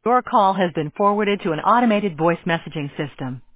Your call has been forwarded to an automated voice messaging system.